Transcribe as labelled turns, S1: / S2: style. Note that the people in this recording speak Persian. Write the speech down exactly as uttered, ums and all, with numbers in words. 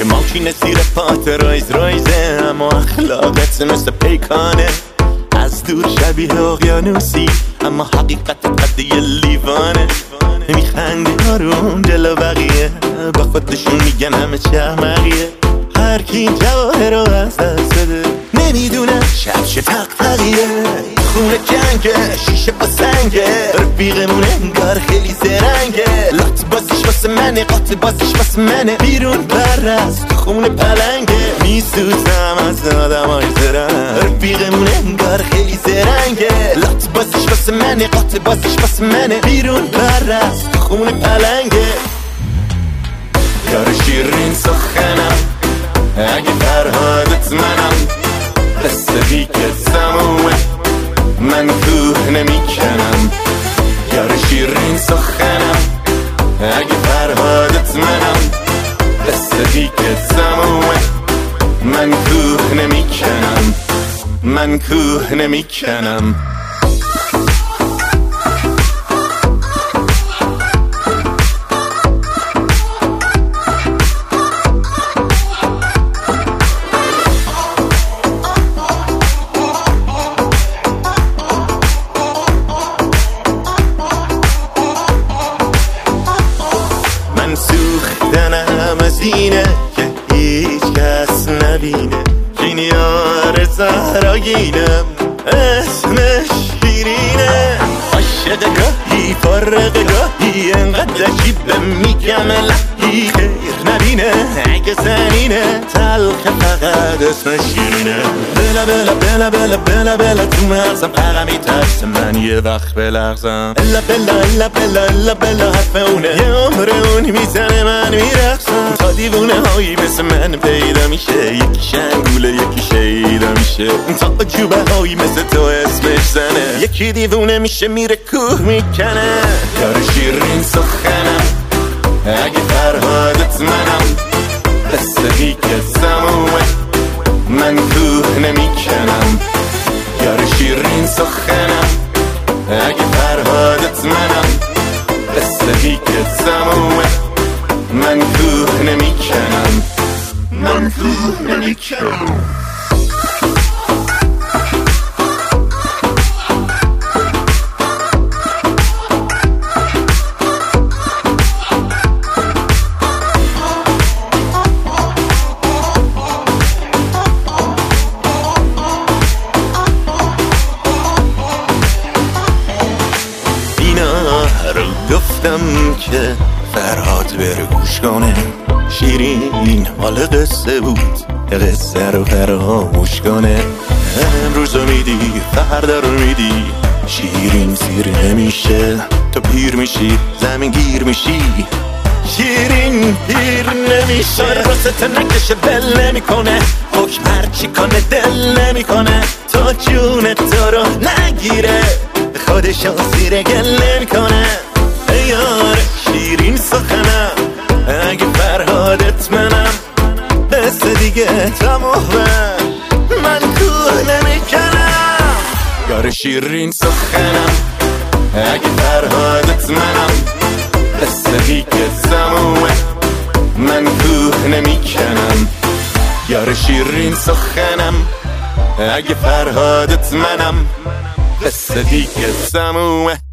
S1: ماشین زیر پات رایز رایزه، اما اخلاقت مثل پیکانه. از دور شبیه اقیانوسی اما حقیقت قد یه لیوانه. میخنده آروم جلو بقیه، با خودشون میگن همه چه احمقیه. هر کی جواهر رو از دست بده نمیدونه شب چه تقتقیه. خونه جنگه، شیشه با سنگه، رفیقمونه انگار خیلی زرنگه. لات بازیش واسه منه، قاط بازیش واسه منه. بیرون برست خونه پلنگه، میسوزم از آدمای زرنگ. رفیقمونه انگار خیلی زرنگه. لات بازیش واسه منه، قاط بازیش واسه منه. بیرون برست خونه پلنگه. یار شیرین سخنم اگه فرهادت منم، قصه بیکت سمومه من کوه نمیکنم. یار شیرین سخنم اگه فرهادت منم، قصه بیکت سمومه من کوه نمیکنم. من کوه نمیکنم. سوختنم از اینه که هیچ کس نبینه. این یار زهراگینم اسمش شیرینه. عاشق گاهی فارغ گاهی انقدر عجیبه میگم الهی خیر نبینه. اگه زنینه تلخ فقط اسمش شیرینه. بلا بلا بلا بلا بلا بلا تو مغزم فقط میترس من یه وقت بلغزم. الا بلا الا بلا الا بلا حرف اونه، یه عمر اونی میزنه من میرقصم. تا دیوونه هایی مثل من پیدا میشه، یکی شنگوله یکی شیدا میشه. تا عجوبه هایی مثل تو اسمش زنه، یکی دیوونه میشه میره کوه میکنه. یار شیرین سخنم اگه فرهادت منم، قصه بیکت سمومه من کوه نمیکنم. یار شیرین سخنم اگه فرهادت منم، قصه بیکت سمومه من کوه نمیکنم. من کوه نمیکنم. گفتم که فرهاد بره گوش کنه. شیرین حال قصه بود، قصه رو فراموش کنه. امروز رو میدی فردا رو میدی، شیرین سیر نمیشه. تو پیر میشی زمین گیر میشی، شیرین پیر نمیشه. راست نکشه بل نمیکنه، حکم هرچی کنه دل نمیکنه. تا جون تو رو نگیره خودشو زیر گل نمیکنه. یار شیرین سخنم اگه فرهادت منم، قصه دیگه تمومه من کوه نمیکنم. یار شیرین سخنم اگه فرهادت منم، قصه دیگه تمومه من کوه نمیکنم. یار شیرین سخنم اگه فرهادت منم، قصه دیگه تمومه